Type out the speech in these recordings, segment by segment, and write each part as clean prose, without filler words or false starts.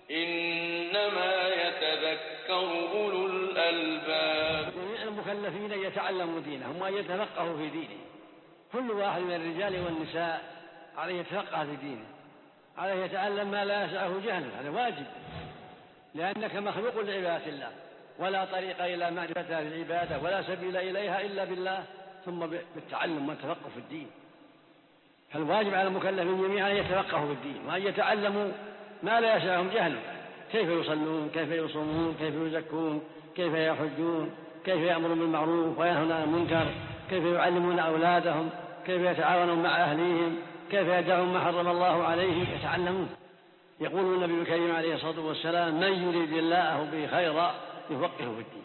إنما يتذكر أولو الألباب. المكلفين يتعلموا دينهم وأن يتفقهوا في دينهم. كل واحد من الرجال والنساء عليه يتفقه في دينه، عليه يتعلم ما لا يسعه جهله، هذا واجب، لأنك مخلوق لعبادة الله، ولا طريق إلى معرفة العبادة ولا سبيل إليها إلا بالله، ثم بالتعلم والتفقه في الدين. فالواجب على المكلفين جميعا أن يتفقهوا في الدين وأن يتعلموا ما لا يسعهم جهله، كيف يصلون، كيف يصومون، كيف يزكون، كيف يحجون، كيف يأمرون بالمعروف وينهون عن المنكر، كيف يعلمون أولادهم، كيف يتعاونون مع أهليهم، كيف يدعون ما حرم الله عليه، يتعلمون. يقول النبي الكريم عليه الصلاة والسلام: من يريد الله به خيرا يفقهه في الدين.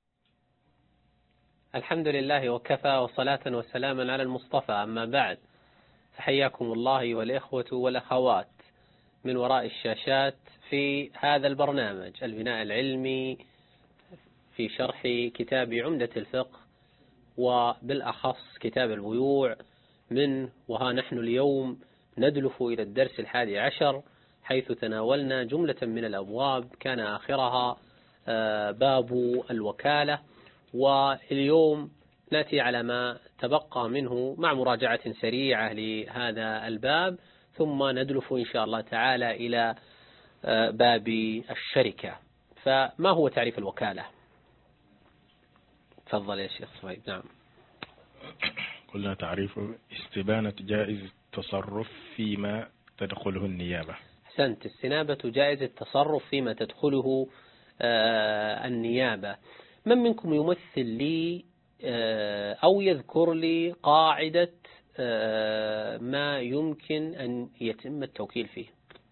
الحمد لله وكفى، وصلاة وسلاما على المصطفى. أما بعد، فحياكم الله والإخوة والأخوات من وراء الشاشات في هذا البرنامج البناء العلمي في شرح كتاب عمدة الفقه، وبالأخص كتاب البيوع، من وها نحن اليوم ندلف إلى الدرس 11، حيث تناولنا جملة من الأبواب كان آخرها باب الوكالة، واليوم نأتي على ما تبقى منه مع مراجعة سريعة لهذا الباب، ثم ندلف إن شاء الله تعالى إلى باب الشركة. فما هو تعريف الوكالة؟ تفضل يا شيخ صهيب. نعم. قلنا تعريف استبانة جائز التصرف فيما تدخله النيابة. أحسنت، استنابة جائز التصرف فيما تدخله النيابة. من منكم يمثل لي أو يذكر لي قاعدة ما يمكن أن يتم التوكيل فيه؟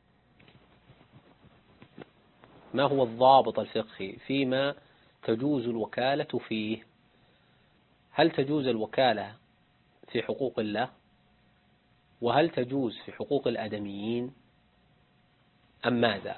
ما هو الضابط الفقهي فيما تجوز الوكالة فيه؟ هل تجوز الوكالة في حقوق الله؟ وهل تجوز في حقوق الآدميين أم ماذا؟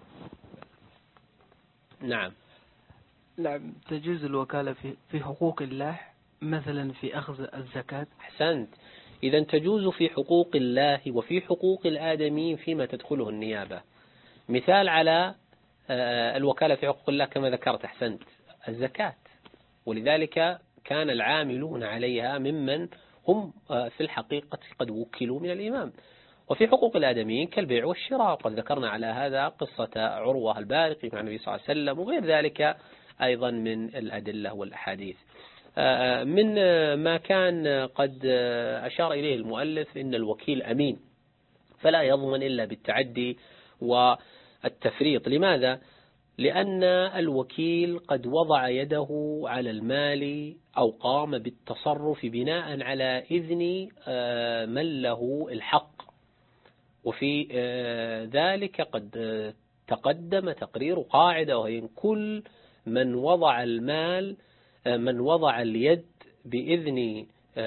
نعم. نعم، تجوز الوكالة في حقوق الله، مثلا في أخذ الزكاة. أحسنت، إذا تجوز في حقوق الله وفي حقوق الآدميين فيما تدخله النيابة. مثال على الوكالة في حقوق الله كما ذكرت، أحسنت، الزكاة، ولذلك كان العاملون عليها ممن هم في الحقيقة قد وكلوا من الإمام. وفي حقوق الآدميين كالبيع والشراء، قد ذكرنا على هذا قصة عروة البارقي مع النبي صلى الله عليه وسلم، وغير ذلك أيضا من الأدلة والأحاديث. من ما كان قد أشار إليه المؤلف إن الوكيل أمين، فلا يضمن إلا بالتعدي والتفريط. لماذا؟ لأن الوكيل قد وضع يده على المال أو قام بالتصرف بناء على إذن من له الحق، وفي ذلك قد تقدم تقرير قاعدة، وهي كل من وضع المال، من وضع اليد بإذن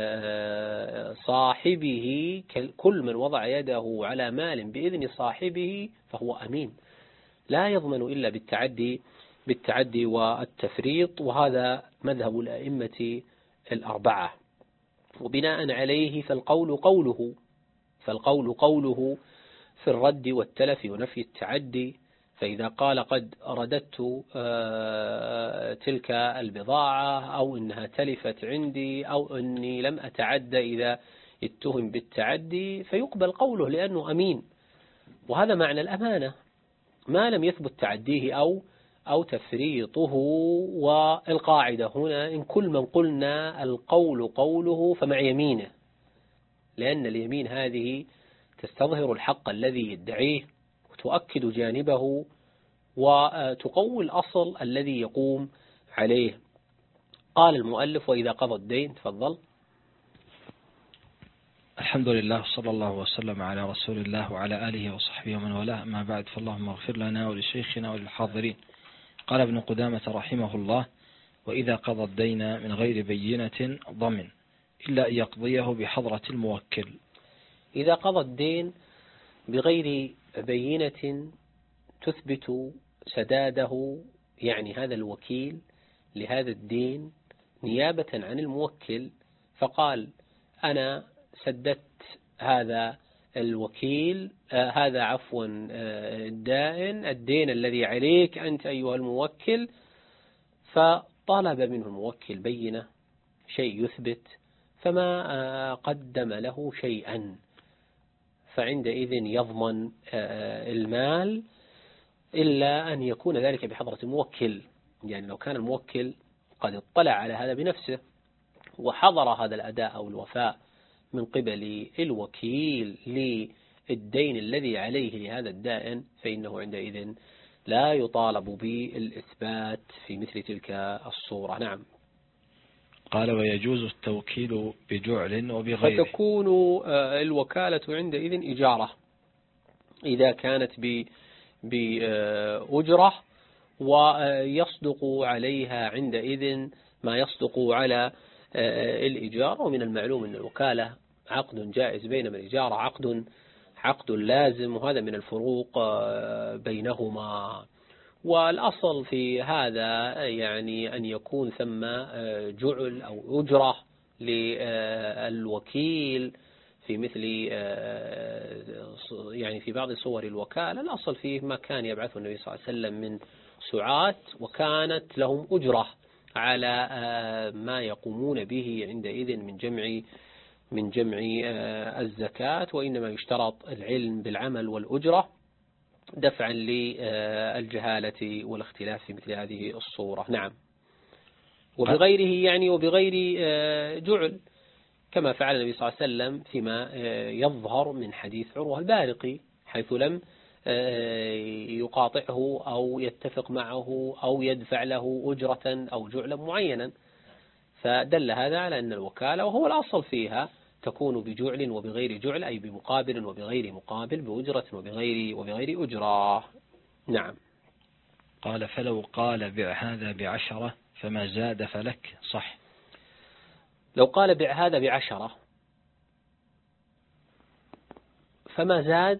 صاحبه، كل من وضع يده على مال بإذن صاحبه فهو أمين، لا يضمن إلا بالتعدي والتفريط. وهذا مذهب الأئمة الأربعة، وبناء عليه فالقول قوله في الرد والتلف ونفي التعدي. فإذا قال قد رددت تلك البضاعة، أو إنها تلفت عندي، أو إني لم أتعدى إذا اتهم بالتعدي، فيقبل قوله لأنه أمين. وهذا معنى الأمانة ما لم يثبت تعديه أو تفريطه. والقاعدة هنا إن كل من قلنا القول قوله فمع يمينه، لأن اليمين هذه تستظهر الحق الذي يدعيه وتؤكد جانبه وتقوي الأصل الذي يقوم عليه. قال المؤلف: وإذا قضى الدين. تفضل. الحمد لله، صلى الله وسلم على رسول الله وعلى آله وصحبه ومن والاه، ما بعد، فاللهم اغفر لنا ولشيخنا وللحاضرين. قال ابن قدامة رحمه الله: وإذا قضى الدين من غير بينة ضمن إلا أن يقضيه بحضرة الموكل. إذا قضى الدين بغير بينة تثبت سداده، يعني هذا الوكيل لهذا الدين نيابة عن الموكل، فقال: أنا سددت هذا الوكيل هذا عفوا الدين الذي عليك أنت أيها الموكل، فطلب منه الموكل بينة شيء يثبت، فما قدم له شيئا، فعندئذ يضمن المال إلا أن يكون ذلك بحضرة الموكل. يعني لو كان الموكل قد اطلع على هذا بنفسه وحضر هذا الأداء أو الوفاء من قبل الوكيل للدين الذي عليه لهذا الدائن، فإنه عندئذ لا يطالب بالإثبات في مثل تلك الصورة. نعم. قال ويجوز التوكيل بجعل وبغيره. فتكون الوكالة عندئذ إجارة إذا كانت بأجرة، ويصدق عليها عندئذ ما يصدق على الإجارة. ومن المعلوم أن الوكالة عقد جائز، بينما الإجارة عقد لازم، وهذا من الفروق بينهما. والأصل في هذا يعني أن يكون ثم جعل أو أجرة للوكيل في مثل يعني في بعض صور الوكالة. الأصل فيه ما كان يبعثه النبي صلى الله عليه وسلم من سعاة، وكانت لهم أجرة على ما يقومون به عندئذ من جمع الزكاة، وإنما يشترط العلم بالعمل والأجرة دفعا للجهالة والاختلاف في مثل هذه الصورة. نعم. وبغيره يعني وبغير جعل، كما فعل النبي صلى الله عليه وسلم فيما يظهر من حديث عروة البارقي، حيث لم يقاطعه أو يتفق معه أو يدفع له أجرة أو جعلا معينا، فدل هذا على أن الوكالة وهو الأصل فيها تكون بجعل وبغير جعل، أي بمقابل وبغير مقابل، بأجرة وبغير أجرة. نعم. قال فلو قال بع هذا ب10 فما زاد فلك، صح. لو قال بع هذا ب10 فما زاد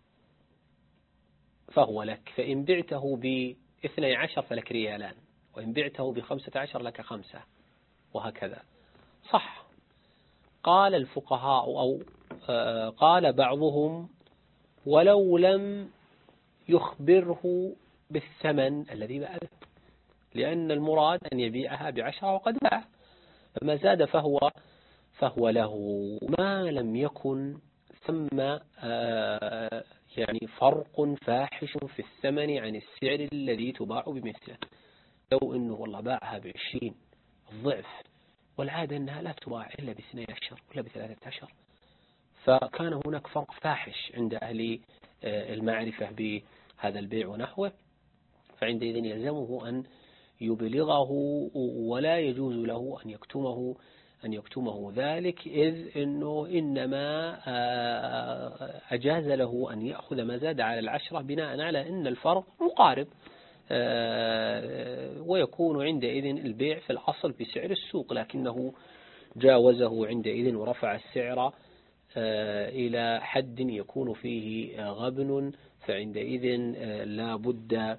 فهو لك، فإن بعته ب12 فلك ريالان، وإن بعته ب15 لك 5، وهكذا. صح. قال الفقهاء أو قال بعضهم ولو لم يخبره بالثمن الذي باع، لأن المراد أن يبيعها ب10 وقد باع، فما زاد فهو له، ما لم يكن ثم يعني فرق فاحش في الثمن عن السعر الذي تباع بمثله. لو أنه والله باعها ب20 الضعف، والعادة أنها لا تباع إلا ب12 ولا ب13، فكان هناك فرق فاحش عند أهل المعرفة بهذا البيع ونحوه، فعندئذ يلزمه أن يبلغه، ولا يجوز له أن يكتمه ذلك، إذ أنه إنما أجاز له أن يأخذ ما زاد على 10 بناء على أن الفرق مقارب، ويكون عندئذ البيع في الأصل بسعر السوق، لكنه جاوزه عندئذ ورفع السعر إلى حد يكون فيه غبن، فعندئذ لا بد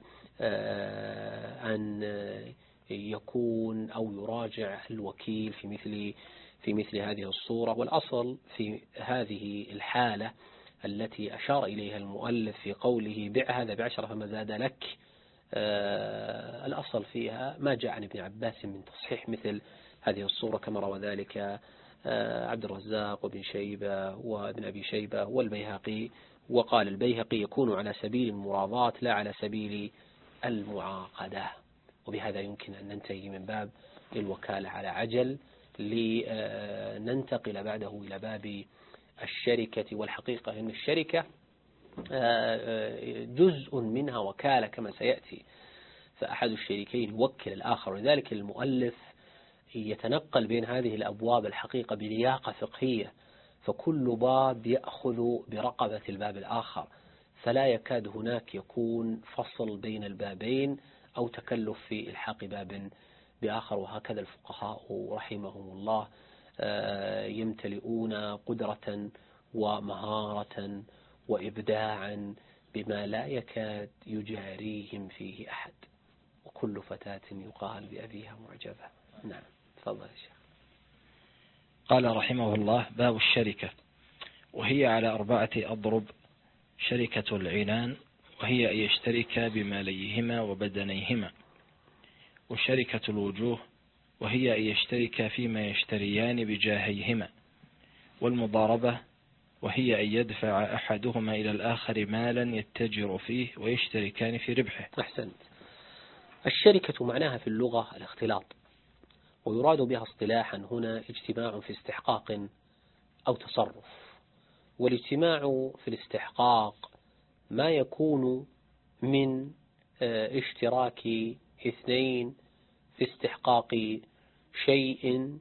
أن يكون أو يراجع الوكيل في مثل هذه الصورة. والأصل في هذه الحالة التي أشار إليها المؤلف في قوله بع هذا ب10 فما زاد لك، الأصل فيها ما جاء عن ابن عباس من تصحيح مثل هذه الصورة، كما روى ذلك عبد الرزاق وابن شيبة وابن أبي شيبة والبيهقي. وقال البيهقي يكون على سبيل المراضاة لا على سبيل المعاقدة. وبهذا يمكن أن ننتهي من باب الوكالة على عجل، لننتقل بعده إلى باب الشركة. والحقيقة أن الشركة جزء منها وكالة كما سيأتي، فأحد الشريكين يوكل الآخر، ولذلك المؤلف يتنقل بين هذه الأبواب الحقيقة بلياقة فقهية، فكل باب يأخذ برقبة الباب الآخر، فلا يكاد هناك يكون فصل بين البابين أو تكلف في إلحاق باب بآخر. وهكذا الفقهاء رحمهم الله يمتلئون قدرة ومهارة وإبداعا بما لا يكاد يجاريهم فيه أحد، وكل فتاة يقال بأبيها معجبة. نعم. تفضل يا شيخ. قال رحمه الله باب الشركة، وهي على 4 أضرب: شركة العنان وهي أن يشترك بماليهما وبدنيهما. وشركة الوجوه وهي أن يشترك فيما يشتريان بجاهيهما. والمضاربة وهي أن يدفع أحدهما إلى الآخر مالا يتجر فيه ويشتركان في ربحه. أحسنت. الشركة معناها في اللغة الاختلاط، ويراد بها اصطلاحا هنا اجتماع في استحقاق أو تصرف. والاجتماع في الاستحقاق ما يكون من اشتراك اثنين في استحقاق شيء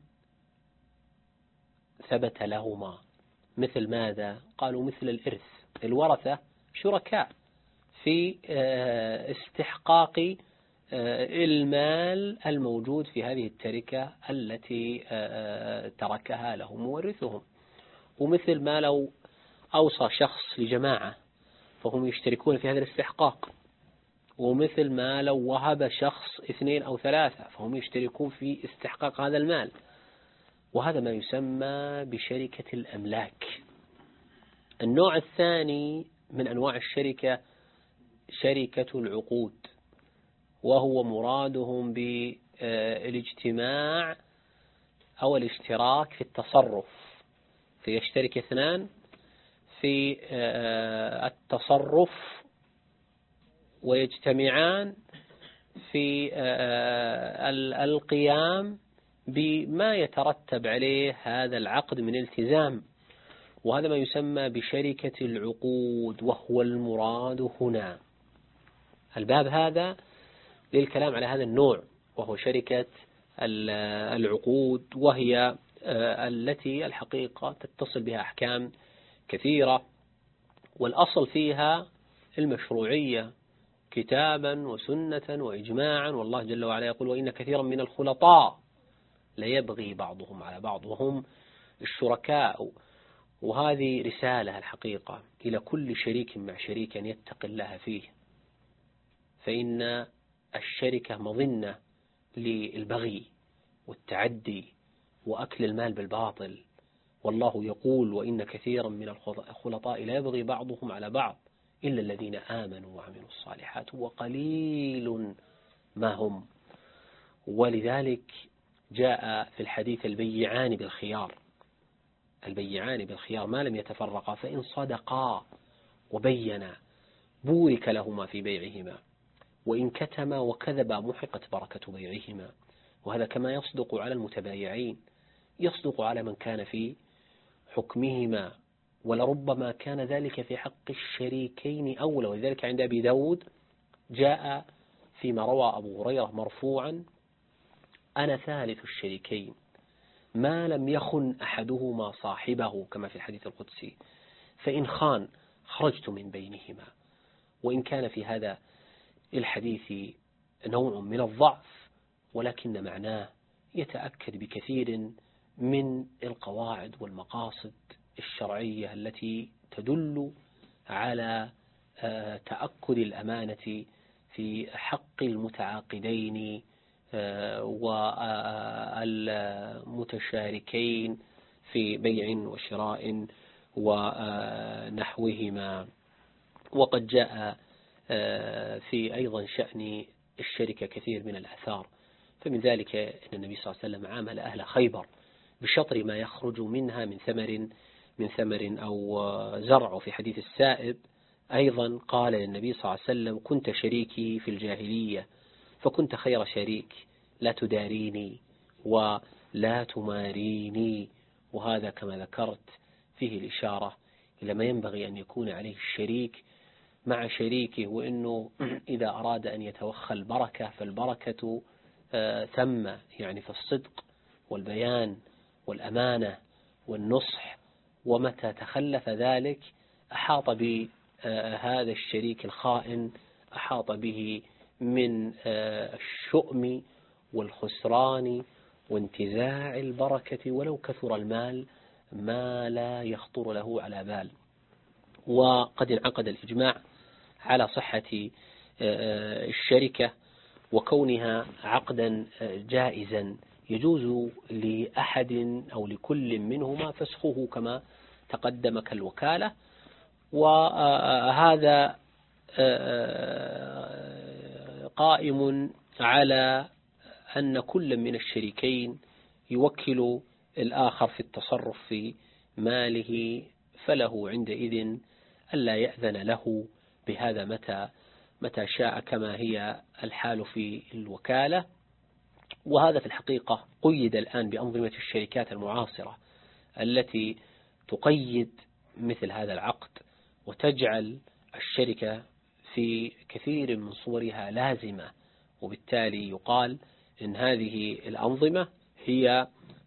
ثبت لهما. مثل ماذا؟ قالوا مثل الإرث، الورثة شركاء في استحقاق المال الموجود في هذه التركة التي تركها لهم مورثهم. ومثل ما لو أوصى شخص لجماعة فهم يشتركون في هذا الاستحقاق. ومثل ما لو وهب شخص 2 أو 3 فهم يشتركون في استحقاق هذا المال. وهذا ما يسمى بشركة الأملاك. النوع الثاني من أنواع الشركة شركة العقود، وهو مرادهم بالاجتماع أو الاشتراك في التصرف، فيشترك 2 في التصرف ويجتمعان في القيام بما يترتب عليه هذا العقد من التزام. وهذا ما يسمى بشركة العقود، وهو المراد هنا. الباب هذا للكلام على هذا النوع، وهو شركة العقود، وهي التي الحقيقة تتصل بها أحكام كثيرة، والأصل فيها المشروعية كتابا وسنة وإجماعا. والله جل وعلا يقول: وإن كثيرا من الخلطاء ليبغي بعضهم على بعض، وهم الشركاء. وهذه رسالة الحقيقة إلى كل شريك مع شريك أن يتقي الله فيه، فإن الشركة مظنة للبغي والتعدي وأكل المال بالباطل. والله يقول: وإن كثيرا من الخلطاء لا يبغي بعضهم على بعض إلا الذين آمنوا وعملوا الصالحات وقليل ما هم. ولذلك جاء في الحديث: البيعان بالخيار، البيعان بالخيار ما لم يتفرقا، فإن صدقا وبينا بورك لهما في بيعهما، وإن كتما وكذبا محقت بركة بيعهما. وهذا كما يصدق على المتبايعين، يصدق على من كان في حكمهما، ولربما كان ذلك في حق الشريكين أولى. ولذلك عند أبي داود جاء فيما روى أبو هريرة مرفوعا: أنا ثالث الشريكين ما لم يخن أحدهما صاحبه، كما في الحديث القدسي، فإن خان خرجت من بينهما. وإن كان في هذا الحديث نوع من الضعف، ولكن معناه يتأكد بكثير من القواعد والمقاصد الشرعية التي تدل على تأكد الأمانة في حق المتعاقدين والمتشاركين في بيع وشراء ونحوهما. وقد جاء في أيضا شأن الشركة كثير من الآثار، فمن ذلك أن النبي صلى الله عليه وسلم عامل أهل خيبر بشطر ما يخرج منها من ثمر أو زرع. في حديث السائب أيضا قال للنبي صلى الله عليه وسلم: كنت شريكي في الجاهلية فكنت خير شريك، لا تداريني ولا تماريني. وهذا كما ذكرت فيه الإشارة إلى ما ينبغي أن يكون عليه الشريك مع شريكه، وأنه إذا أراد أن يتوخى البركة فالبركة ثم، يعني في الصدق والبيان والأمانة والنصح. ومتى تخلف ذلك أحاط بهذا الشريك الخائن، أحاط به من الشؤم والخسران وانتزاع البركة، ولو كثر المال ما لا يخطر له على بال. وقد انعقد الإجماع على صحة الشركة وكونها عقدا جائزا يجوز لأحد أو لكل منهما فسخه كما تقدم كالوكالة. وهذا قائم على أن كل من الشريكين يوكل الآخر في التصرف في ماله، فله عندئذ ألا يأذن له بهذا متى شاء، كما هي الحال في الوكالة. وهذا في الحقيقة قيد الآن بأنظمة الشركات المعاصرة التي تقيد مثل هذا العقد وتجعل الشركة في كثير من صورها لازمة، وبالتالي يقال إن هذه الأنظمة هي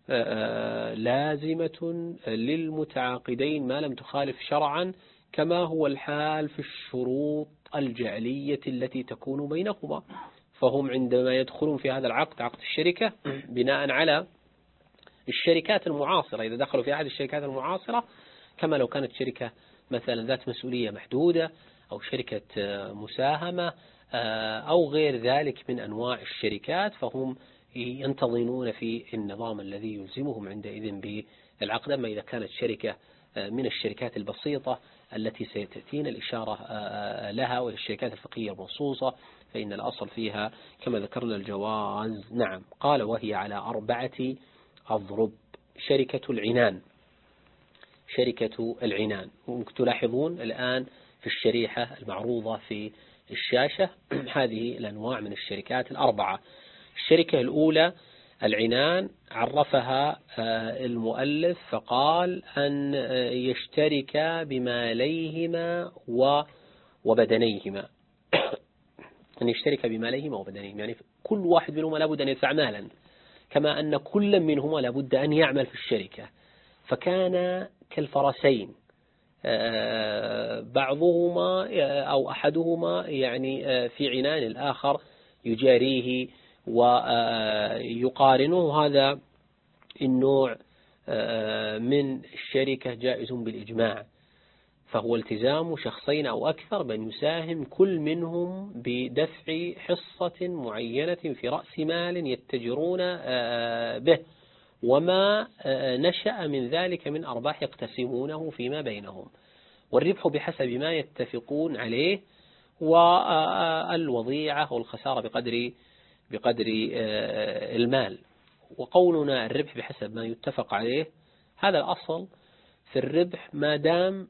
لازمة للمتعاقدين ما لم تخالف شرعا، كما هو الحال في الشروط الجعلية التي تكون بينهما. فهم عندما يدخلون في هذا العقد، عقد الشركة، بناء على الشركات المعاصرة، إذا دخلوا في أحد الشركات المعاصرة كما لو كانت شركة مثلا ذات مسؤولية محدودة أو شركة مساهمة أو غير ذلك من أنواع الشركات، فهم ينتظمون في النظام الذي يلزمهم عندئذ بالعقد. أما إذا كانت شركة من الشركات البسيطة التي سيتأتينا الإشارة لها وهي الشركات الفقهية المنصوصة، فإن الأصل فيها كما ذكرنا الجواز. نعم. قال وهي على 4 أضرب. شركة العنان، شركة العنان، ممكن تلاحظون الآن في الشريحة المعروضة في الشاشة هذه الأنواع من الشركات ال4. الشركة الأولى العنان عرفها المؤلف فقال أن يشترك بماليهما وبدنيهما. أن يشترك بماليهما وبدنيهما، يعني كل واحد منهما لابد أن يدفع مالا، كما أن كل منهما لابد أن يعمل في الشركة. فكان كالفرسين، بعضهما أو أحدهما يعني في عنان الآخر يجاريه ويقارنه. هذا النوع من الشركة جائز بالإجماع، فهو التزام شخصين أو أكثر بأن يساهم كل منهم بدفع حصة معينة في رأس مال يتجرون به، وما نشأ من ذلك من أرباح يقتسمونه فيما بينهم، والربح بحسب ما يتفقون عليه، والوضيعة والخسارة بقدر المال. وقولنا الربح بحسب ما يتفق عليه، هذا الأصل في الربح ما دام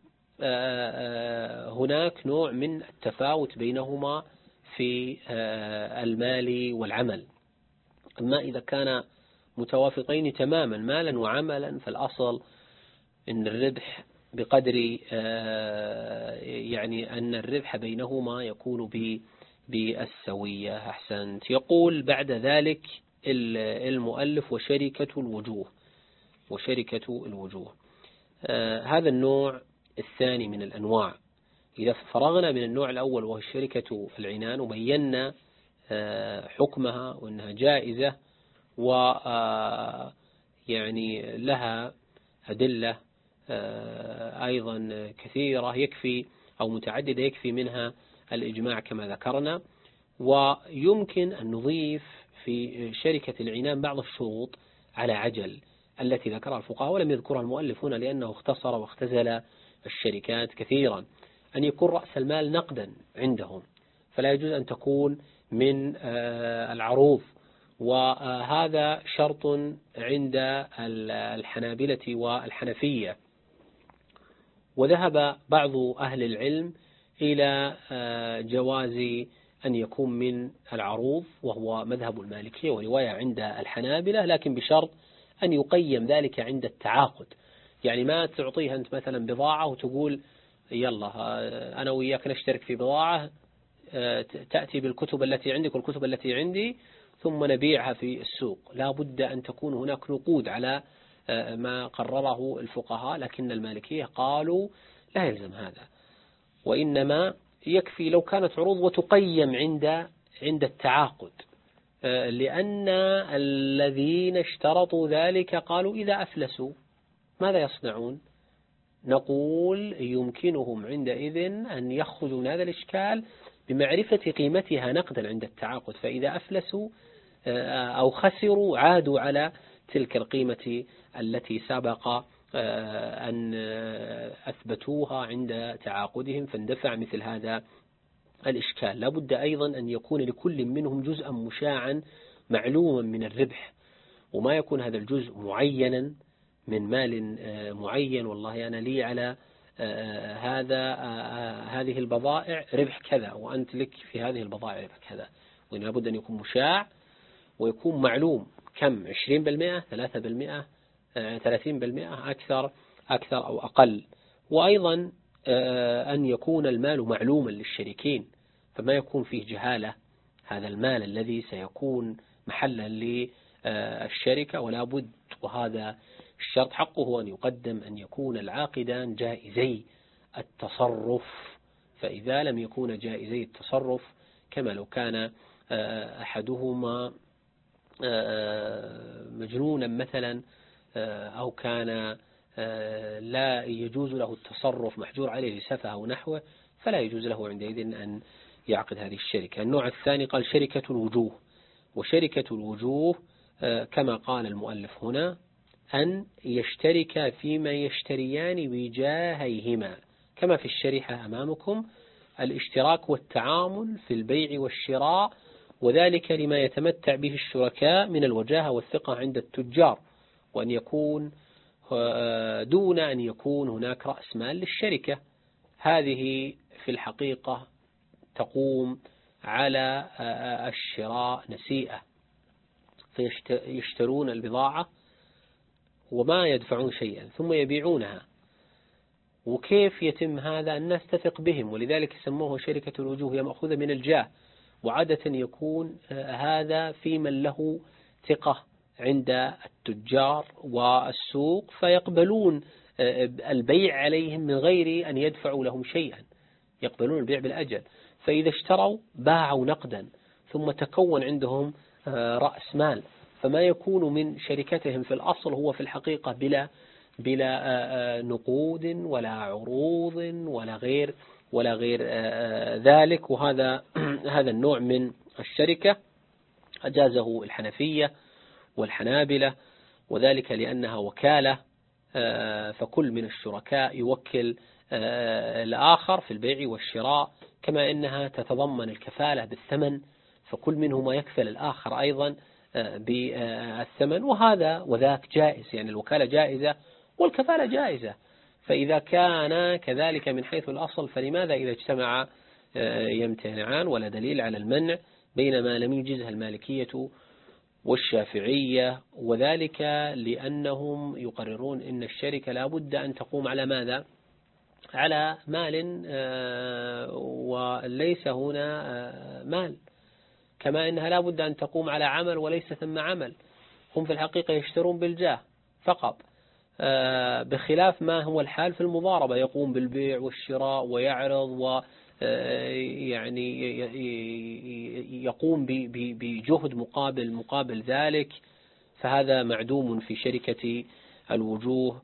هناك نوع من التفاوت بينهما في المال والعمل. أما إذا كان متوافقين تماما مالا وعملا، فالأصل إن الربح بقدر يعني أن الربح بينهما يكون بالسوية. أحسنت. يقول بعد ذلك المؤلف وشركة الوجوه. هذا النوع الثاني من الأنواع. إذا فرغنا من النوع الأول وهو شركة العنان وبينا حكمها وأنها جائزة ويعني لها أدلة أيضا كثيرة يكفي أو متعددة يكفي منها الإجماع كما ذكرنا، ويمكن أن نضيف في شركة العنان بعض الشروط على عجل التي ذكرها الفقهاء ولم يذكرها المؤلفون لأنه اختصر واختزل الشركات كثيرا. أن يكون رأس المال نقدا عندهم، فلا يجوز أن تكون من العروض، وهذا شرط عند الحنابلة والحنفية. وذهب بعض أهل العلم إلى جواز أن يكون من العروض، وهو مذهب المالكية ورواية عند الحنابلة، لكن بشرط أن يقيم ذلك عند التعاقد. يعني ما تعطيها أنت مثلا بضاعة وتقول يلا أنا وياك نشترك في بضاعة، تأتي بالكتب التي عندك والكتب التي عندي ثم نبيعها في السوق. لا بد أن تكون هناك نقود على ما قرره الفقهاء، لكن المالكية قالوا لا يلزم هذا، وإنما يكفي لو كانت عروض وتقيم عند التعاقد، لأن الذين اشترطوا ذلك قالوا إذا أفلسوا ماذا يصنعون؟ نقول يمكنهم عندئذ أن يخرجوا من هذا الإشكال بمعرفة قيمتها نقدا عند التعاقد، فإذا أفلسوا أو خسروا عادوا على تلك القيمة التي سبق أن أثبتوها عند تعاقدهم، فاندفع مثل هذا الإشكال. لا بد أيضا أن يكون لكل منهم جزءا مشاعا معلوما من الربح، وما يكون هذا الجزء معينا من مال معين، والله أنا لي على هذه البضائع ربح كذا، وأنت لك في هذه البضائع ربح كذا. وإن لابد أن يكون مشاع ويكون معلوم كم، 20%، 3%، 30%، أكثر أو أقل. وأيضا أن يكون المال معلوما للشريكين، فما يكون فيه جهالة. هذا المال الذي سيكون محلا للشركة، ولا بد، وهذا الشرط حقه أن يقدم، أن يكون العاقدان جائزي التصرف. فإذا لم يكون جائزي التصرف، كما لو كان أحدهما مجنونا مثلا، أو كان لا يجوز له التصرف، محجور عليه لسفه أو نحوه، فلا يجوز له عندئذ أن يعقد هذه الشركة. النوع الثاني قال شركة الوجوه. وشركة الوجوه كما قال المؤلف هنا أن يشترك فيما يشتريان بجاهيهما، كما في الشريحة أمامكم، الاشتراك والتعامل في البيع والشراء، وذلك لما يتمتع به الشركاء من الوجاهة والثقة عند التجار، وأن يكون دون أن يكون هناك رأس مال للشركة. هذه في الحقيقة تقوم على الشراء نسيئة، فيشترون البضاعة وما يدفعون شيئا ثم يبيعونها. وكيف يتم هذا؟ الناس تثق بهم، ولذلك سموه شركة الوجوه، هي مأخوذة من الجاه. وعادة يكون هذا في من له ثقة عند التجار والسوق، فيقبلون البيع عليهم من غير أن يدفعوا لهم شيئا، يقبلون البيع بالأجل. فإذا اشتروا باعوا نقدا، ثم تكون عندهم رأس مال، فما يكون من شركتهم في الأصل هو في الحقيقة بلا نقود ولا عروض ولا غير ذلك. وهذا النوع من الشركة أجازه الحنفية والحنابلة، وذلك لأنها وكالة، فكل من الشركاء يوكل الآخر في البيع والشراء، كما أنها تتضمن الكفالة بالثمن، فكل منهما يكفل الآخر أيضا بالثمن. وهذا وذاك جائز، يعني الوكالة جائزة والكفالة جائزة. فإذا كان كذلك من حيث الأصل، فلماذا إذا اجتمع يمتنعان؟ ولا دليل على المنع، بينما لم يجزها المالكية والشافعية، وذلك لأنهم يقررون أن الشركة لا بد أن تقوم على ماذا؟ على مال، وليس هنا مال، كما أنها لا بد أن تقوم على عمل وليس ثم عمل. هم في الحقيقة يشترون بالجاه فقط، بخلاف ما هو الحال في المضاربة، يقوم بالبيع والشراء ويعرض يعني يقوم بجهد مقابل ذلك، فهذا معدوم في شركة الوجوه.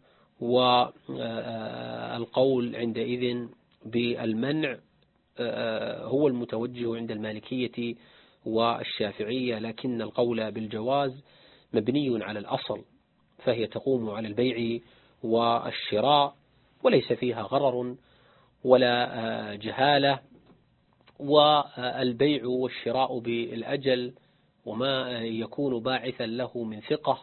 والقول عندئذ بالمنع هو المتوجه عند المالكية والشافعية، لكن القول بالجواز مبني على الأصل، فهي تقوم على البيع والشراء وليس فيها غرر ولا جهالة. والبيع والشراء بالأجل، وما يكون باعثا له من ثقة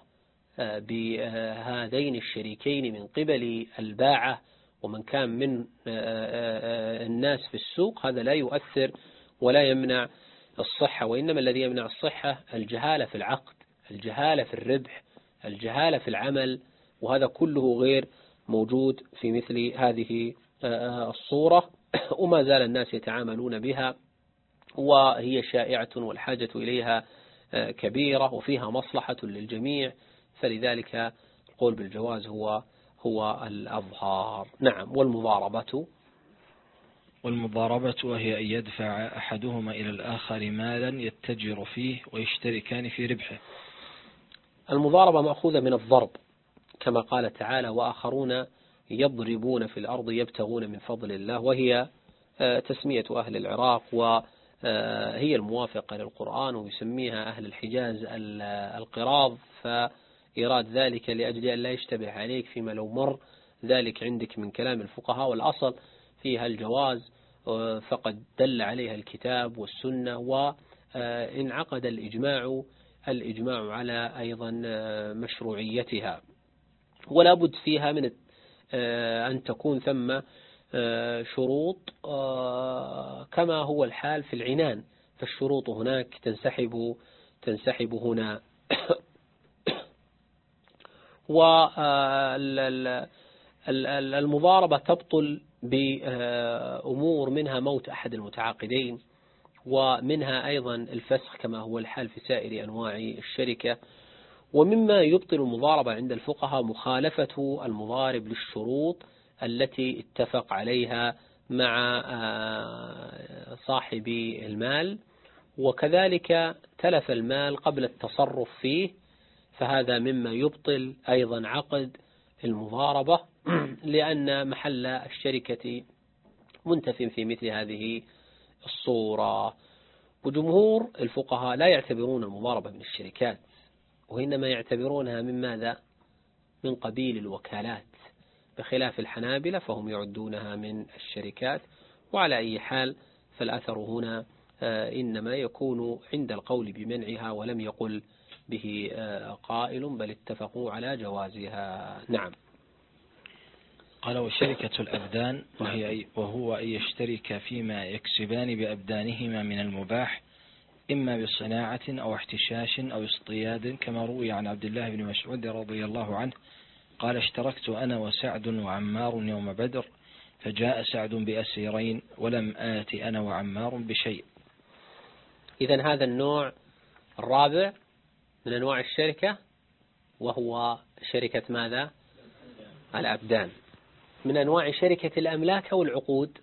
بهذين الشريكين من قبل الباعة ومن كان من الناس في السوق، هذا لا يؤثر ولا يمنع الصحة. وإنما الذي يمنع الصحة الجهالة في العقد، الجهالة في الربح، الجهالة في العمل، وهذا كله غير موجود في مثل هذه الصورة. وما زال الناس يتعاملون بها، وهي شائعة والحاجة إليها كبيرة، وفيها مصلحة للجميع، فلذلك القول بالجواز هو الأظهر. نعم. والمضاربة وهي أن يدفع أحدهما إلى الآخر مالا يتجر فيه ويشتركان في ربحه. المضاربة مأخوذة من الضرب، كما قال تعالى: وآخرون يضربون في الأرض يبتغون من فضل الله، وهي تسمية أهل العراق، وهي الموافقة للقرآن، ويسميها أهل الحجاز القراض. فإن إيراد ذلك لأجل أن لا يشتبه عليك فيما لو مر ذلك عندك من كلام الفقهاء، والأصل فيها الجواز فقد دل عليها الكتاب والسنة، وانعقد الإجماع على أيضا مشروعيتها. ولا بد فيها من أن تكون ثم شروط كما هو الحال في العنان، فالشروط هناك تنسحب هنا. والمضاربة تبطل بأمور منها موت أحد المتعاقدين، ومنها أيضا الفسخ كما هو الحال في سائر أنواع الشركة. ومما يبطل المضاربة عند الفقهاء مخالفة المضارب للشروط التي اتفق عليها مع صاحب المال، وكذلك تلف المال قبل التصرف فيه، فهذا مما يبطل أيضا عقد المضاربة، لأن محل الشركة منتف في مثل هذه الصورة. وجمهور الفقهاء لا يعتبرون المضاربة من الشركات، وإنما يعتبرونها من ماذا؟ من قبيل الوكالات، بخلاف الحنابلة فهم يعدونها من الشركات. وعلى أي حال فالأثر هنا إنما يكون عند القول بمنعها، ولم يقل به قائل، بل اتفقوا على جوازها. نعم. قال: وشركة الأبدان وهو أن يشترك فيما يكسبان بأبدانهما من المباح، إما بصناعة أو احتشاش أو اصطياد، كما روي عن عبد الله بن مسعود رضي الله عنه قال: اشتركت أنا وسعد وعمار يوم بدر، فجاء سعد بأسيرين ولم آت أنا وعمار بشيء. إذن هذا النوع الرابع من أنواع الشركة، وهو شركة ماذا؟ الأبدان. من أنواع شركة الأملاك أو العقود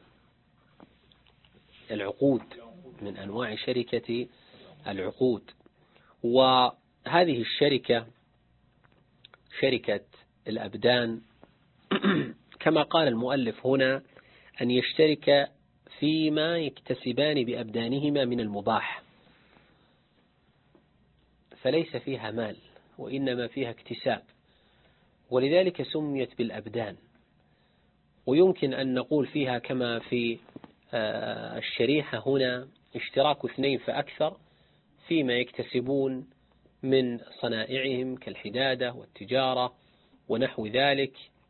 من أنواع شركة العقود. وهذه الشركة شركة الأبدان كما قال المؤلف هنا أن يشترك فيما يكتسبان بأبدانهما من المباح، فليس فيها مال وإنما فيها اكتساب، ولذلك سميت بالأبدان. ويمكن أن نقول فيها كما في الشريحة هنا اشتراك 2 فأكثر فيما يكتسبون من صنائعهم كالحدادة والتجارة ونحو ذلك،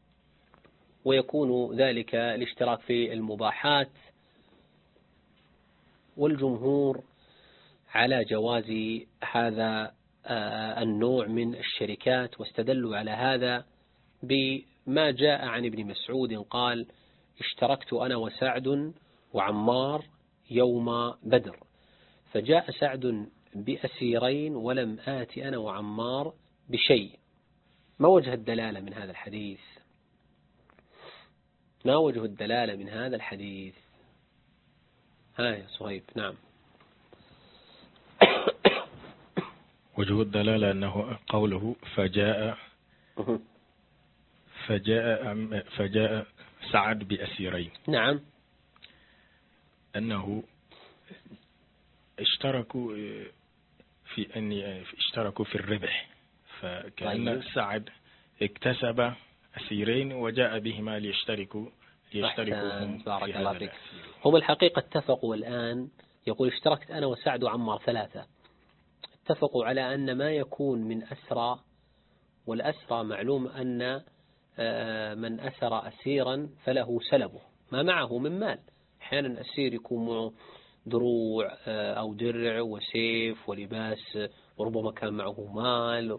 ويكون ذلك الاشتراك في المباحات. والجمهور على جواز هذا النوع من الشركات، واستدلوا على هذا بما جاء عن ابن مسعود قال: اشتركت أنا وسعد وعمار يوم بدر، فجاء سعد بأسيرين ولم آت أنا وعمار بشيء. ما وجه الدلالة من هذا الحديث؟ ما وجه الدلالة من هذا الحديث؟ يا صهيب. نعم. وجه الدلالة أنه قوله فجاء سعد بأسيرين. نعم. أنه اشتركوا في الربح، فكأن سعد اكتسب أسيرين وجاء بهما ليشتركوا بارك الله فيك. هم الحقيقة اتفقوا الآن، يقول اشتركت أنا وسعد وعمار 3، اتفقوا على أن ما يكون من أسرى، والأسرى معلوم أن من أسر أسيرا فله سلبه ما معه من مال. أحيانا أسير يكون معه دروع أو درع وسيف ولباس، وربما كان معه مال.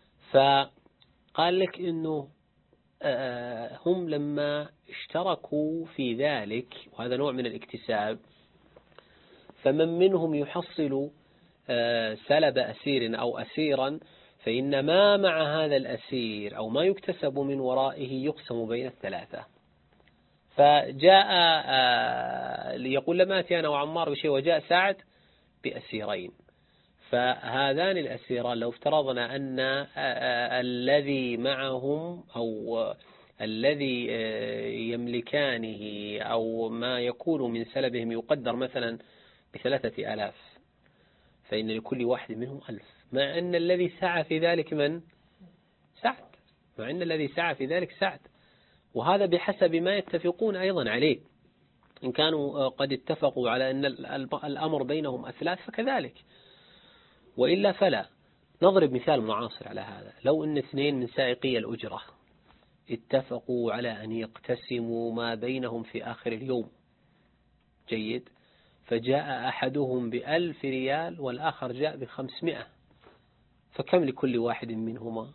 فقال لك إنه هم لما اشتركوا في ذلك، وهذا نوع من الاكتساب، فمن منهم يحصل سلب أسير أو أسيرا، فإن ما مع هذا الأسير أو ما يكتسب من ورائه يقسم بين ال3. فجاء ليقول لما أتي أنا وعمار بشيء، وجاء سعد بأسيرين، فهذان الأسيران لو افترضنا أن الذي معهم أو الذي يملكانه أو ما يكون من سلبهم يقدر مثلا ب3000، فإن لكل واحد منهم 1000، مع أن الذي سعى في ذلك من سعد، مع أن الذي سعى في ذلك سعد، وهذا بحسب ما يتفقون أيضا عليه. إن كانوا قد اتفقوا على أن الأمر بينهم أثلاث فكذلك، وإلا فلا. نضرب مثال معاصر على هذا. لو أن اثنين من سائقي الأجرة اتفقوا على أن يقتسموا ما بينهم في آخر اليوم، جيد، فجاء أحدهم ب1000 ريال والآخر جاء ب500، فكم لكل واحد منهما؟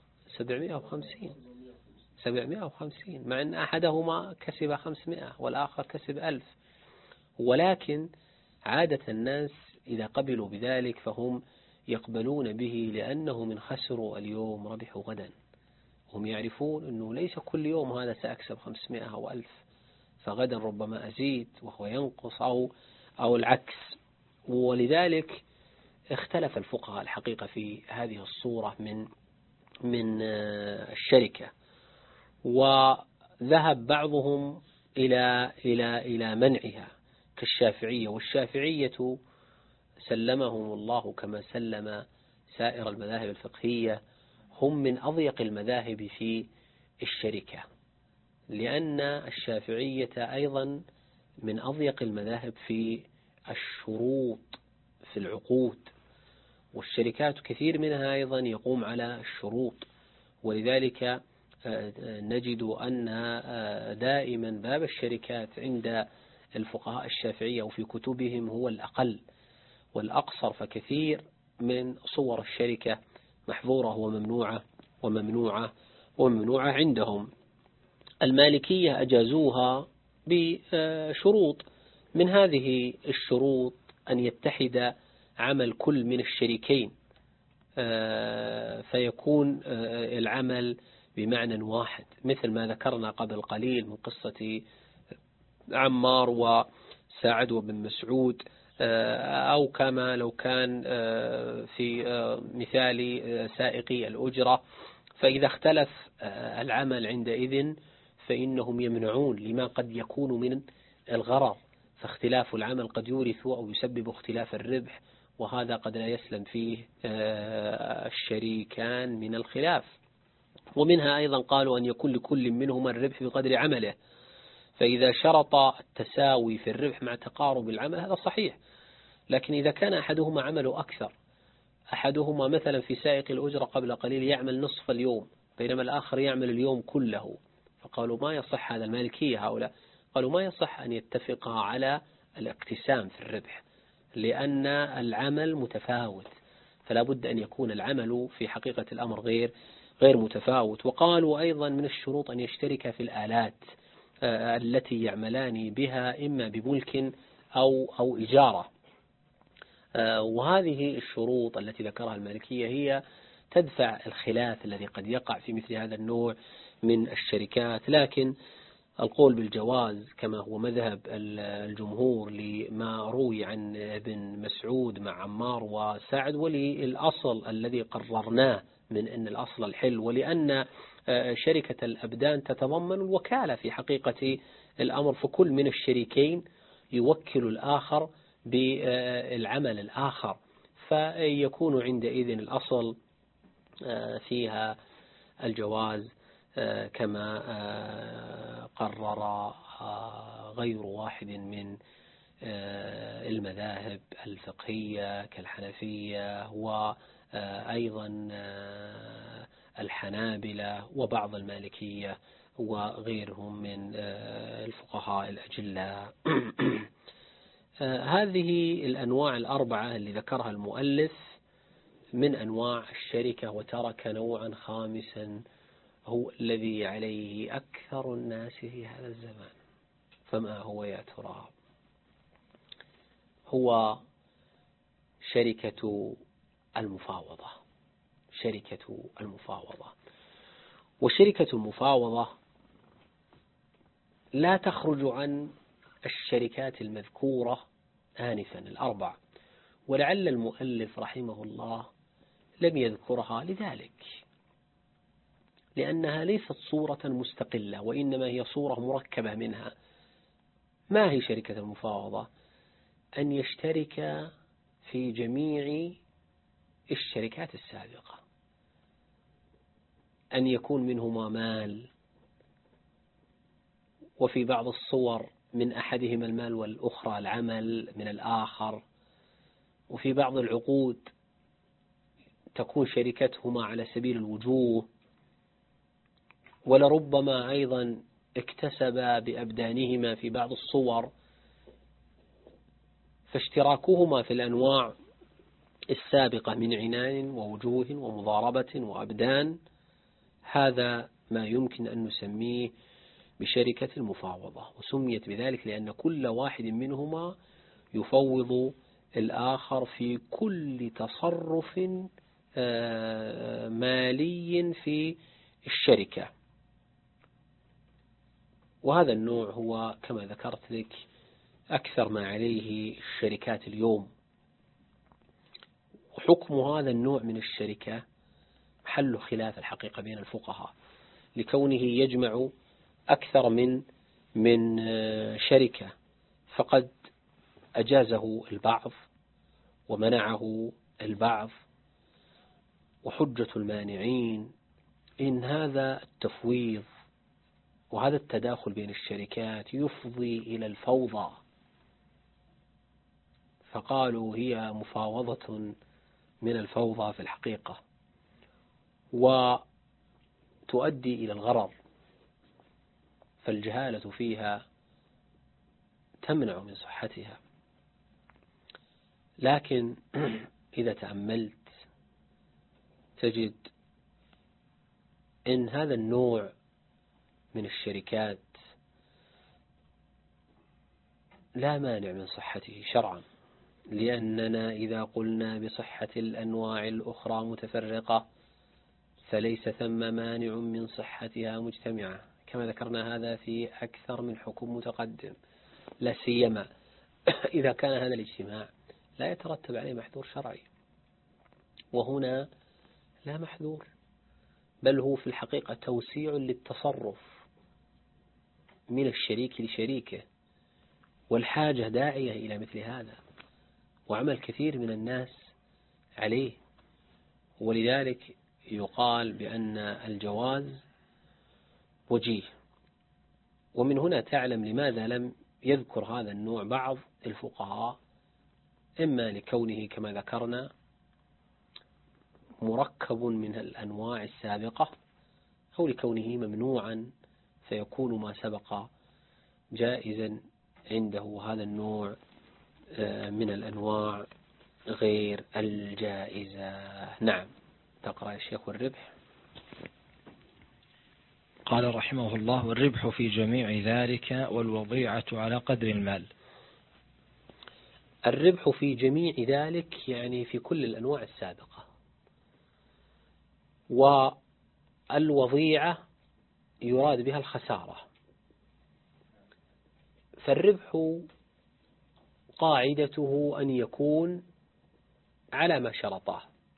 750، مع أن أحدهما كسب 500 والآخر كسب 1000. ولكن عادة الناس إذا قبلوا بذلك فهم يقبلون به، لأنه من خسروا اليوم ربحوا غدا. هم يعرفون أنه ليس كل يوم هذا سأكسب 500 أو 1000، فغدا ربما أزيد وهو ينقص أو العكس. ولذلك اختلف الفقهاء الحقيقة في هذه الصورة من الشركة، وذهب بعضهم إلى منعها كالشافعية، والشافعية سلمهم الله كما سلم سائر المذاهب الفقهية، هم من أضيق المذاهب في الشركة، لأن الشافعية أيضا من أضيق المذاهب في الشروط في العقود، والشركات كثير منها أيضا يقوم على الشروط. ولذلك نجد أن دائما باب الشركات عند الفقهاء الشافعية وفي كتبهم هو الأقل والأقصر، فكثير من صور الشركة محظورة وممنوعة عندهم. المالكية أجازوها بشروط، من هذه الشروط أن يتحد عمل كل من الشريكين، فيكون العمل بمعنى واحد، مثل ما ذكرنا قبل قليل من قصة عمار وسعد وابن مسعود، أو كما لو كان في مثال سائقي الأجرة، فإذا اختلف العمل عندئذ فإنهم يمنعون لما قد يكون من الغرر، فاختلاف العمل قد يورث أو يسبب اختلاف الربح، وهذا قد لا يسلم فيه الشريكان من الخلاف. ومنها أيضا قالوا أن يكون لكل منهما الربح بقدر عمله، فإذا شرط التساوي في الربح مع تقارب العمل هذا صحيح، لكن إذا كان أحدهما عمله أكثر، أحدهما مثلا في سائق الأجرة قبل قليل يعمل نصف اليوم بينما الآخر يعمل اليوم كله، فقالوا ما يصح هذا. المالكية هؤلاء قالوا ما يصح أن يتفقا على الاقتسام في الربح، لأن العمل متفاوت، فلا بد أن يكون العمل في حقيقة الأمر غير متفاوت. وقالوا أيضا من الشروط أن يشترك في الآلات التي يعملان بها، إما بملك أو إجارة. وهذه الشروط التي ذكرها المالكية هي تدفع الخلاف الذي قد يقع في مثل هذا النوع من الشركات. لكن القول بالجواز كما هو مذهب الجمهور لما روي عن ابن مسعود مع عمار وسعد، وللأصل الذي قررناه من أن الأصل الحل، ولأن شركة الأبدان تتضمن الوكالة في حقيقة الأمر، فكل من الشريكين يوكل الآخر بالعمل الآخر، فيكون عندئذ الأصل فيها الجواز كما قرر غير واحد من المذاهب الفقهية كالحنفية وأيضا الحنابلة وبعض المالكية وغيرهم من الفقهاء الأجلاء. هذه الأنواع الأربعة اللي ذكرها المؤلف من أنواع الشركة، وترك نوعا خامسا هو الذي عليه أكثر الناس في هذا الزمان. فما هو يا ترى؟ هو شركة المفاوضة. وشركة المفاوضة لا تخرج عن الشركات المذكورة آنفا الأربع، ولعل المؤلف رحمه الله لم يذكرها لذلك، لأنها ليست صورة مستقلة، وإنما هي صورة مركبة منها. ما هي شركة المفاوضة؟ أن يشترك في جميع الشركات السابقة، أن يكون منهما مال، وفي بعض الصور من أحدهما المال والأخرى العمل من الآخر، وفي بعض العقود تكون شركتهما على سبيل الوجوه، ولربما أيضا اكتسبا بأبدانهما في بعض الصور، فاشتراكهما في الأنواع السابقة من عنان ووجوه ومضاربة وأبدان، هذا ما يمكن أن نسميه بشركة المفاوضة، وسميت بذلك لأن كل واحد منهما يفوض الآخر في كل تصرف مالي في الشركة. وهذا النوع هو كما ذكرت لك أكثر ما عليه الشركات اليوم. وحكم هذا النوع من الشركة محل خلاف الحقيقة بين الفقهاء، لكونه يجمع أكثر من شركة، فقد أجازه البعض ومنعه البعض. وحجة المانعين إن هذا التفويض وهذا التداخل بين الشركات يفضي إلى الفوضى، فقالوا هي مفاوضة من الفوضى في الحقيقة، وتؤدي إلى الغرر، فالجهالة فيها تمنع من صحتها. لكن إذا تأملت تجد إن هذا النوع من الشركات لا مانع من صحته شرعا، لأننا إذا قلنا بصحة الأنواع الأخرى متفرقة فليس ثم مانع من صحتها مجتمعة، كما ذكرنا هذا في أكثر من حكم متقدم. لا سيما إذا كان هذا الاجتماع لا يترتب عليه محذور شرعي، وهنا لا محذور، بل هو في الحقيقة توسيع للتصرف من الشريك لشريكه، والحاجة داعية إلى مثل هذا، وعمل كثير من الناس عليه، ولذلك يقال بأن الجواز وجيه. ومن هنا تعلم لماذا لم يذكر هذا النوع بعض الفقهاء، إما لكونه كما ذكرنا مركب من الأنواع السابقة، أو لكونه ممنوعا فيكون ما سبق جائزا عنده هذا النوع من الأنواع غير الجائزة. نعم، تقرأ يا شيخ. والربح قال رحمه الله: والربح في جميع ذلك والوضيعة على قدر المال. الربح في جميع ذلك يعني في كل الأنواع السابقة، والوضيعة يراد بها الخسارة. فالربح قاعدته أن يكون على ما شرطه،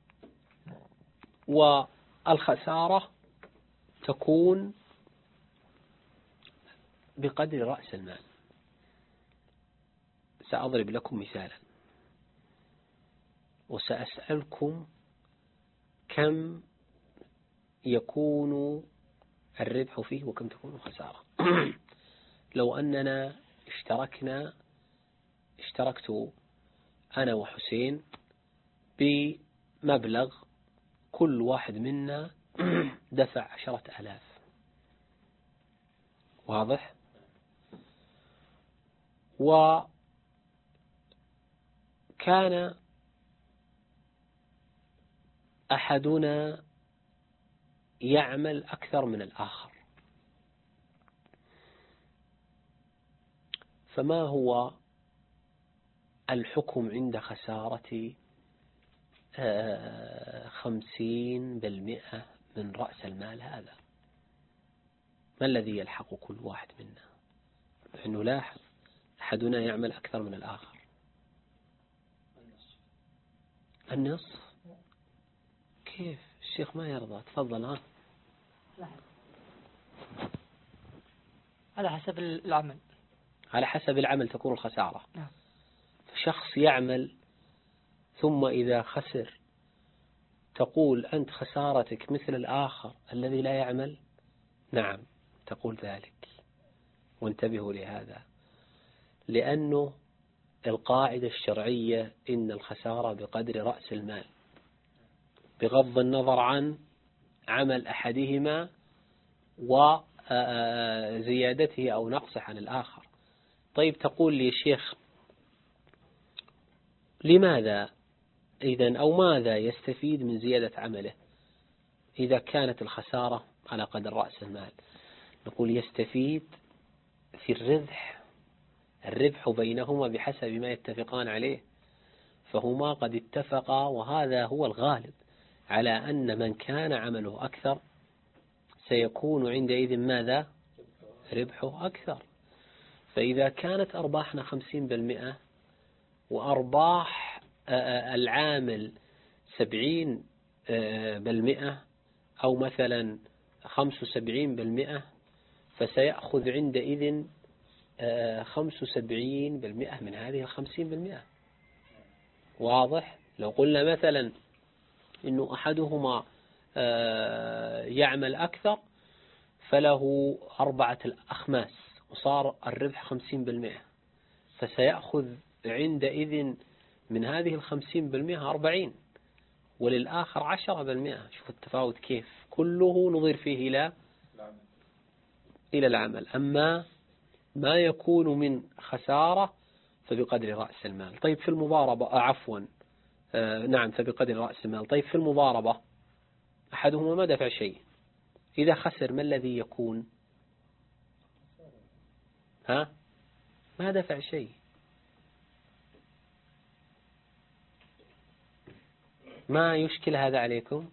والخسارة تكون بقدر رأس المال. سأضرب لكم مثالا وسأسألكم كم يكون الربح فيه وكم تكون الخسارة. لو أننا اشتركت أنا وحسين بمبلغ، كل واحد منا دفع 10,000، واضح؟ وكان أحدنا يعمل أكثر من الآخر، فما هو الحكم عند خسارة 50% من رأس المال هذا؟ ما الذي يلحق كل واحد منا؟ لأنه لاحظ أحدنا يعمل أكثر من الآخر. النصف. كيف الشيخ ما يرضى؟ تفضل. ها، على حسب العمل. على حسب العمل تكون الخسارة. نعم. فشخص يعمل ثم إذا خسر تقول أنت خسارتك مثل الآخر الذي لا يعمل؟ نعم تقول ذلك. وانتبهوا لهذا، لأنه القاعدة الشرعية إن الخسارة بقدر رأس المال بغض النظر عن عمل أحدهما وزيادته أو نقصه عن الآخر. طيب تقول لي شيخ لماذا إذن أو ماذا يستفيد من زيادة عمله إذا كانت الخسارة على قدر رأس المال؟ نقول يستفيد في الربح بينهما بحسب ما يتفقان عليه، فهما قد اتفقا وهذا هو الغالب على أن من كان عمله أكثر سيكون عندئذ ماذا؟ ربحه أكثر. فإذا كانت أرباحنا 50% وأرباح العامل 70% أو مثلا 75%، فسيأخذ عندئذ 75% من هذه 50%. واضح؟ لو قلنا مثلا إنه أحدهما يعمل أكثر فله 4 أخماس وصار الربح 50%، فسيأخذ عندئذ من هذه 50% 40 وللآخر 10%. شوف التفاوت كيف، كله نظر فيه إلى العمل. أما ما يكون من خسارة فبقدر رأس المال. طيب في المضاربة نعم فبقدر رأس المال. طيب في المضاربة أحدهما ما دفع شيء، إذا خسر ما الذي يكون؟ ما دفع شيء. ما يشكل هذا عليكم؟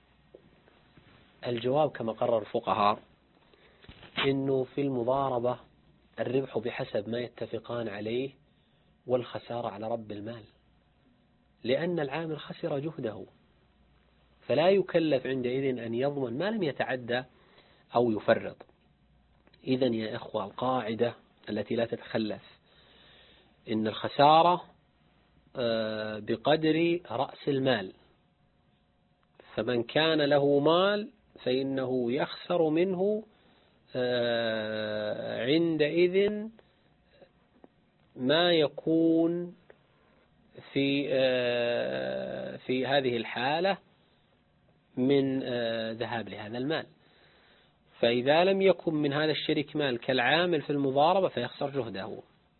الجواب كما قرر الفقهاء إنه في المضاربة الربح بحسب ما يتفقان عليه والخسارة على رب المال، لأن العامل خسر جهده فلا يكلف عندئذ أن يضمن ما لم يتعدى أو يفرط. إذن يا إخوة القاعدة التي لا تتخلف إن الخسارة بقدر رأس المال، فمن كان له مال فإنه يخسر منه عندئذ ما يكون في هذه الحالة من ذهاب لهذا المال. فإذا لم يكن من هذا الشريك مال كالعامل في المضاربة فيخسر جهده،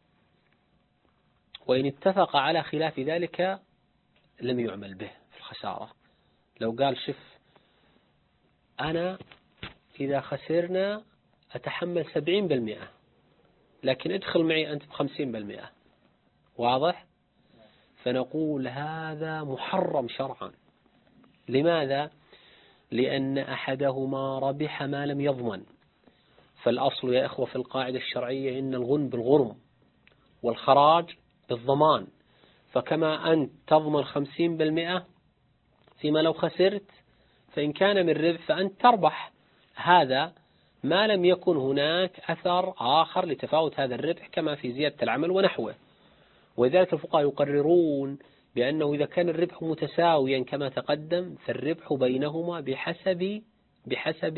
وإن اتفق على خلاف ذلك لم يعمل به في الخسارة. لو قال شف أنا إذا خسرنا أتحمل 70%، لكن ادخل معي أنت ب50%. واضح؟ فنقول هذا محرم شرعا. لماذا؟ لأن أحدهما ربح ما لم يضمن. فالأصل يا إخوة في القاعدة الشرعية إن الغنم بالغرم والخراج بالضمان، فكما أنت تضمن 50% فيما لو خسرت فإن كان من ربح فأنت تربح، هذا ما لم يكن هناك أثر آخر لتفاوت هذا الربح كما في زيادة العمل ونحوه. ولذلك الفقهاء يقررون بأنه إذا كان الربح متساويا كما تقدم فالربح بينهما بحسب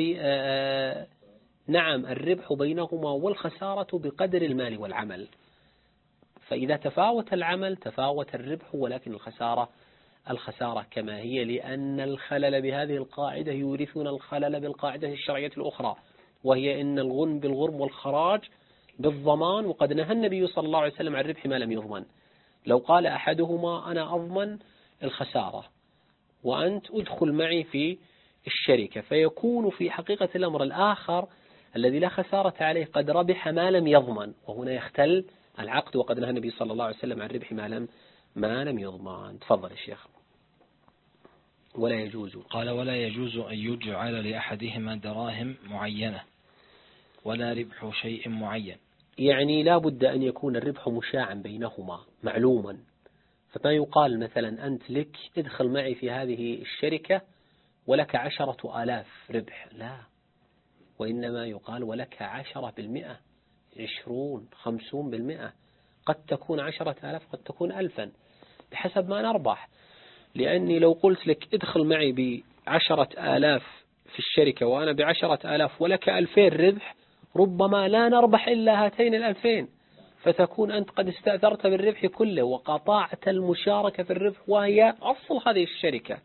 نعم الربح بينهما والخسارة بقدر المال والعمل. فإذا تفاوت العمل تفاوت الربح، ولكن الخسارة كما هي، لأن الخلل بهذه القاعدة يورثون الخلل بالقاعدة الشرعية الأخرى، وهي إن الغنم بالغرم والخراج بالضمان. وقد نهى النبي صلى الله عليه وسلم عن الربح ما لم يضمن. لو قال أحدهما أنا أضمن الخسارة وأنت أدخل معي في الشركة، فيكون في حقيقة الأمر الآخر الذي لا خسارة عليه قد ربح ما لم يضمن، وهنا يختل العقد. وقد نهى النبي صلى الله عليه وسلم عن الربح ما لم يضمن. تفضل الشيخ. ولا يجوز، قال ولا يجوز أن يجعل لأحدهما دراهم معينة ولا ربح شيء معين. يعني لا بد أن يكون الربح مشاعا بينهما معلوما. فما يقال مثلا أنت لك ادخل معي في هذه الشركة ولك 10,000 ربح، لا، وإنما يقال ولك 10%، 20 50%. قد تكون 10,000 قد تكون 1000 بحسب ما نربح. لأني لو قلت لك ادخل معي ب10,000 في الشركة وأنا ب10,000 ولك 2000 ربح، ربما لا نربح إلا هاتين 2000، فتكون أنت قد استأثرت بالربح كله وقطعت المشاركة في الربح وهي أصل هذه الشركة،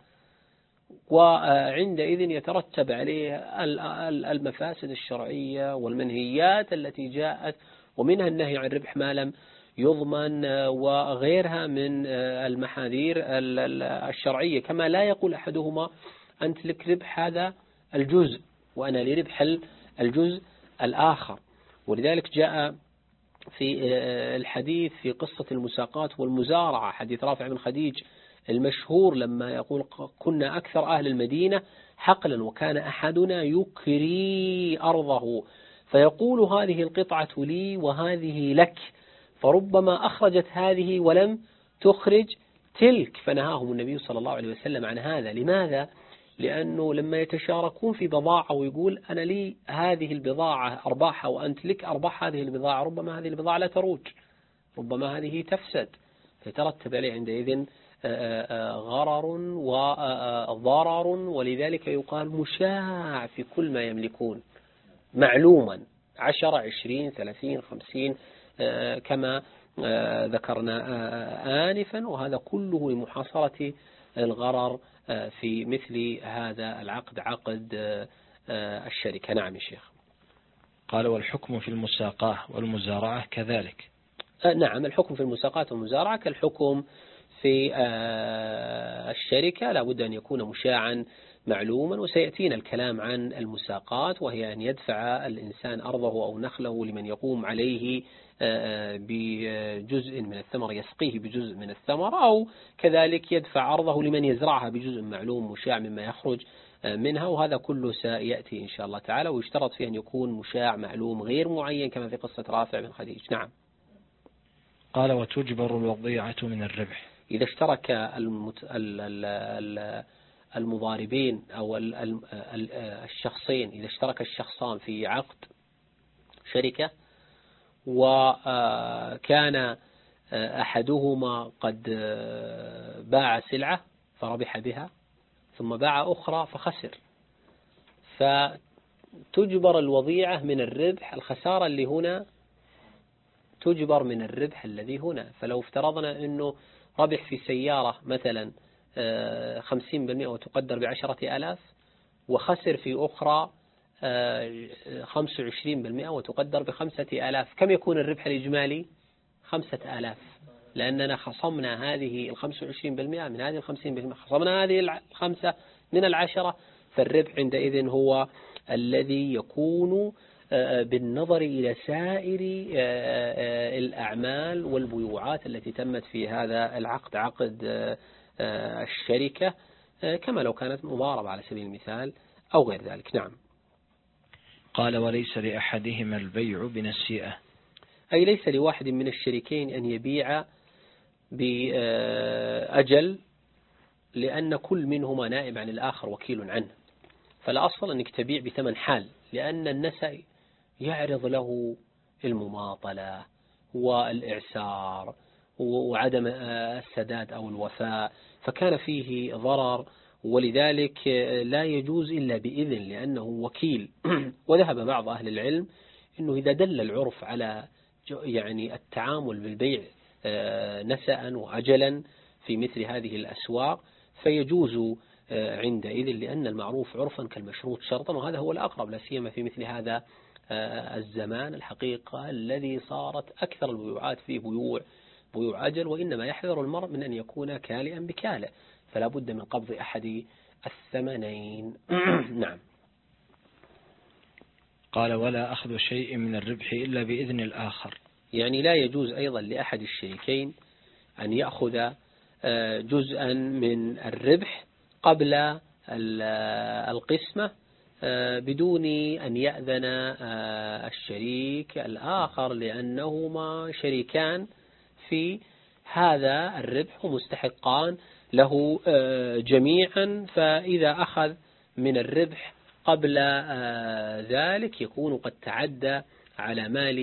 وعندئذ يترتب عليه المفاسد الشرعية والمنهيات التي جاءت، ومنها النهي عن الربح ما لم يضمن وغيرها من المحاذير الشرعية. كما لا يقول أحدهما أنت لك ربح هذا الجزء وأنا لربح الجزء الآخر. ولذلك جاء في الحديث في قصة المساقات والمزارعة حديث رافع بن خديج المشهور لما يقول كنا أكثر أهل المدينة حقلا وكان أحدنا يكري أرضه فيقول هذه القطعة لي وهذه لك، فربما أخرجت هذه ولم تخرج تلك، فنهاهم النبي صلى الله عليه وسلم عن هذا. لماذا؟ لأنه لما يتشاركون في بضاعة ويقول أنا لي هذه البضاعة أرباحها وأنت لك أرباح هذه البضاعة، ربما هذه البضاعة لا تروج، ربما هذه تفسد، فيترتب عليه عندئذ غرر وضرر. ولذلك يقال مشاع في كل ما يملكون معلوما 10 20 30 50 كما ذكرنا آنفا، وهذا كله لمحاصرة الغرر في مثل هذا العقد عقد الشركة. نعم يا شيخ. قال والحكم في المساقاة والمزارعة كذلك. نعم، الحكم في المساقات والمزارعة كالحكم في الشركة، لا بد أن يكون مشاعا معلوما. وسيأتينا الكلام عن المساقات، وهي أن يدفع الإنسان أرضه أو نخله لمن يقوم عليه بجزء من الثمر، يسقيه بجزء من الثمر، أو كذلك يدفع أرضه لمن يزرعها بجزء معلوم مشاع مما يخرج منها، وهذا كله سيأتي إن شاء الله تعالى. ويشترط فيه أن يكون مشاع معلوم غير معين كما في قصة رافع بن خديج. نعم. قال وتجبر الوضيعة من الربح. إذا اشترك المضاربين أو الشخصين، إذا اشترك الشخصان في عقد شركة وكان أحدهما قد باع سلعة فربح بها ثم باع أخرى فخسر، فتجبر الوضيعة من الربح، الخسارة اللي هنا تجبر من الربح الذي هنا. فلو افترضنا أنه ربح في سيارة مثلا 50% وتقدر ب10,000 وخسر في أخرى 25% وتقدر ب5,000، كم يكون الربح الإجمالي؟ 5,000، لأننا خصمنا هذه 25% من هذه 50%، خصمنا هذه 5 من 10، فالربح عندئذ هو الذي يكون بالنظر إلى سائر الأعمال والبيوعات التي تمت في هذا العقد عقد الشركة، كما لو كانت مضاربة على سبيل المثال أو غير ذلك. نعم. قال وليس لأحدهما البيع بنسيئة، أي ليس لواحد من الشريكين أن يبيع بأجل، لأن كل منهما نائب عن الآخر وكيل عنه، فالأصل أنك تبيع بثمن حال، لأن النسأ يعرض له المماطلة والإعسار وعدم السداد أو الوفاء، فكان فيه ضرر، ولذلك لا يجوز إلا بإذن لأنه وكيل. وذهب بعض أهل العلم أنه إذا دل العرف على يعني التعامل بالبيع نسأ وأجلا في مثل هذه الأسواق فيجوز عندئذ، لأن المعروف عرفا كالمشروط شرطا، وهذا هو الأقرب، لا سيما في مثل هذا الزمان الحقيقة الذي صارت أكثر البيوعات فيه بيوع أجل، وإنما يحذر المرء من أن يكون كالئا بكاله، فلا بد من قبض أحد الثمنين. نعم. قال ولا أخذ شيء من الربح إلا بإذن الآخر، يعني لا يجوز أيضا لأحد الشريكين أن يأخذ جزءا من الربح قبل القسمة بدون أن يأذن الشريك الآخر، لأنهما شريكان في هذا الربح ومستحقان له جميعا، فإذا أخذ من الربح قبل ذلك يكون قد تعدى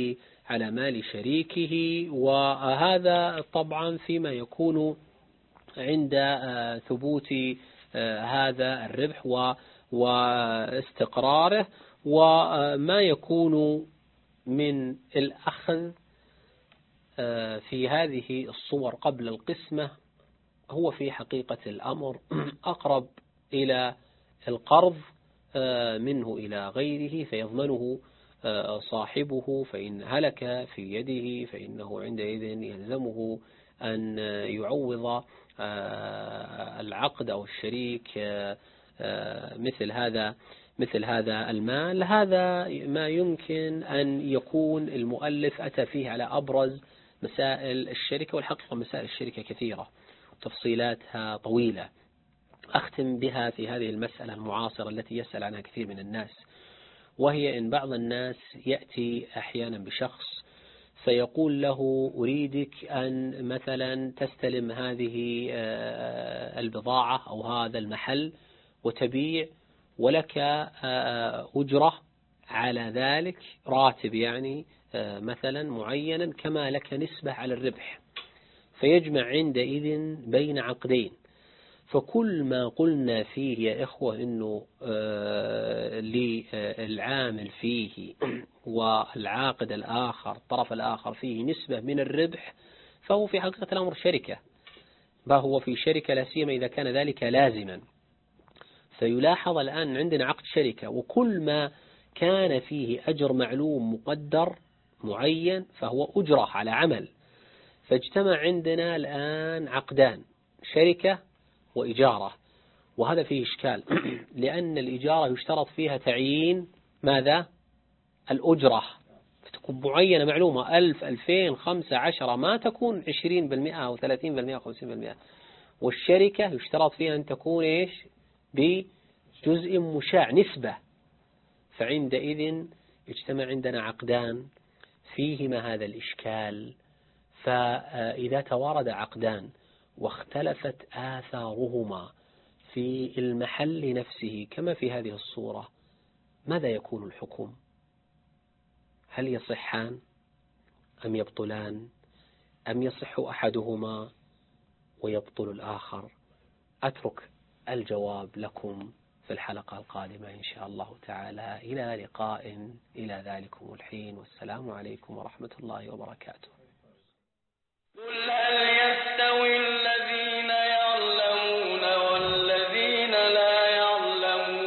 على مال شريكه، وهذا طبعا فيما يكون عند ثبوت هذا الربح واستقراره، وما يكون من الأخذ في هذه الصور قبل القسمة هو في حقيقة الأمر أقرب إلى القرض منه إلى غيره، فيضمنه صاحبه، فإن هلك في يده فإنه عندئذ يلزمه أن يعوض العقد أو الشريك مثل هذا المال. هذا ما يمكن أن يكون المؤلف أتى فيه على أبرز مسائل الشركة، والحقيقة مسائل الشركة كثيرة وتفصيلاتها طويلة. أختم بها في هذه المسألة المعاصرة التي يسأل عنها كثير من الناس، وهي إن بعض الناس يأتي أحيانا بشخص فيقول له أريدك أن مثلا تستلم هذه البضاعة أو هذا المحل وتبيع، ولك أجرة على ذلك، راتب يعني مثلا معينا، كما لك نسبة على الربح. فيجمع عندئذ بين عقدين. فكل ما قلنا فيه يا إخوة إنه للعامل فيه والعاقد الآخر الطرف الآخر فيه نسبة من الربح، فهو في حقيقة الأمر شركة، فهو في شركة لا سيما إذا كان ذلك لازما. فيلاحظ الآن عندنا عقد شركة، وكل ما كان فيه أجر معلوم مقدر معين فهو أجرة على عمل. فاجتمع عندنا الآن عقدان، شركة وإجارة، وهذا فيه إشكال لأن الإجارة يشترط فيها تعيين ماذا؟ الأجرة، فتكون معينة معلومة 1000 2000 5 10، ما تكون 20% أو 30% أو 50%. والشركة يشترط فيها أن تكون إيش؟ بجزء مشاع، نسبة. فعندئذ اجتمع عندنا عقدان فيهما هذا الإشكال. فإذا توارد عقدان واختلفت آثارهما في المحل نفسه كما في هذه الصورة، ماذا يكون الحكم؟ هل يصحان أم يبطلان أم يصح أحدهما ويبطل الآخر؟ أترك الجواب لكم في الحلقة القادمة إن شاء الله تعالى. إلى لقاء إلى ذلكم الحين، والسلام عليكم ورحمة الله وبركاته. قل هل